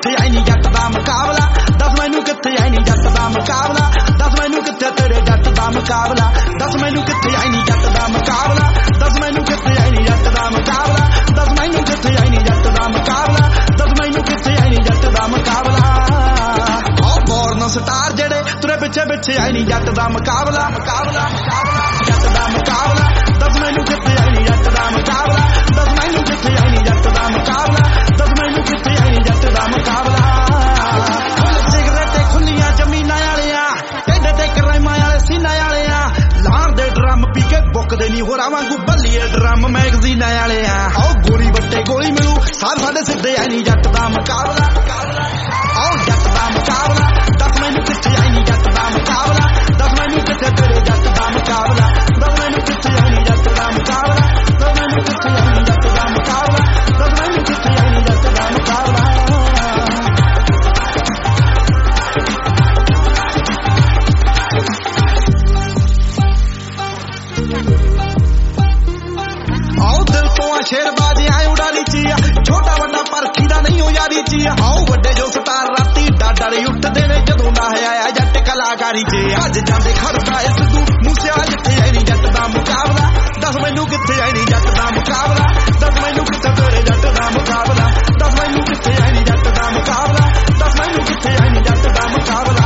कित्थे आई नी जट दा मुकाबला दस मैनू कित्थे आई नी जट दा मुकाबला दस मैनू कित्थे तेरे जट दा मुकाबला दस मैनू कित्थे आई नी जट दा मुकाबला दस मैनू कित्थे आई नी जट दा मुकाबला दस मैनू कित्थे आई नी जट दा मुकाबला दस मैनू कित्थे आई नी जट दा मुकाबला बॉर्न स्टार जेड़े तुरे पिछे पिछे आई नी जट दा मुकाबला मुकाबला जट दा मुकाबला दस मैनू कित्थे आई नी जट दा मुकाबला दस मैनू कित्थे आई नी जट दा मुकाबला दस मैनू कित्थे आई नी जट दा मुकाबला सिगरेटे खुलियां जमीनां वालियां टेढ़े ते क्राइमां वाले सीनां वालियां लाण दे ड्रम पी के बुकदे नी होरां वांगू बल्लीए ड्रम मैगजीनां वालियां आओ गोली बट्टे गोली मिलू सारे साडे सिद्धे आई नी जट दा मुकाबला आओ जट दा मुकाबला दस मैनू कित्थे आई नी जट दा मुकाबला दस मैनू कित्थे तेरे जट दा मुकाबला दस मैनू कित्थे आई नी जट दा मुकाबला दस मैनू कित्थे आई नी जट दा मुकाबला दस मैनू कित्थे आई नी जट दा मुकाबला आओ दिल तो शेरबाजी आए उड़ाली चिया छोटा वड्डा परखी दा नहीं हो यारी चिया आओ वड्डे जो स्टार राती डाडर उठदे ने जदों दा आया जट कलाकारी च अज जांदे खड़दा इस तू मूसे आ जिथे आई नी जट दा मुकाबला दस मैनू कित्थे आई नी जट दा मुकाबला दस मैनू कित्थे तेरे जट दा मुकाबला दस मैनू कित्थे आई नी जट दा मुकाबला दस मैनू कित्थे आई नी जट दा मुकाबला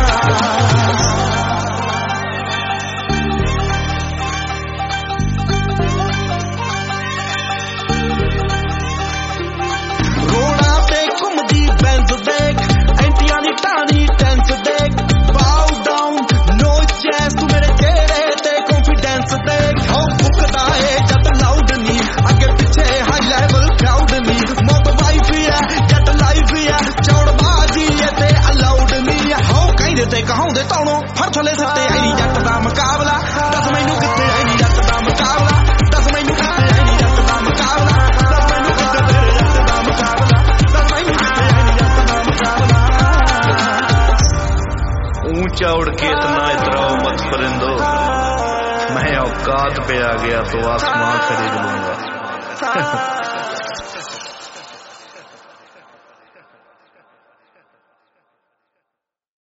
टानी टेंस देख बाउ डाउन नो चेस तू मेरे चेहरे ते कॉन्फिडेंस देख हाउ फुकदा है जट लाउड नी आगे पीछे हाई लेवल क्राउड नी मौत वाइफ है जट लाइफ है चौड़बाजी है ते अलाउड नी हाउ कहदे ते कहाउंदे तौणो फड़ थले सत्ते आई नी जट दा मुकाबला दस मैनू कित्थे आई नी जट दा मुकाबला दस मैनू कित्थे आई नी जट दा मुकाबला दस मैनू कित्थे तेरे जट दा मुकाबला दस मैनू कित्थे आई नी जट दा मुकाबला ऊंचा उड़ के इतना इतराओ मत परिंदो मैं औकात पे आ गया तो आसमां खरीद लूंगा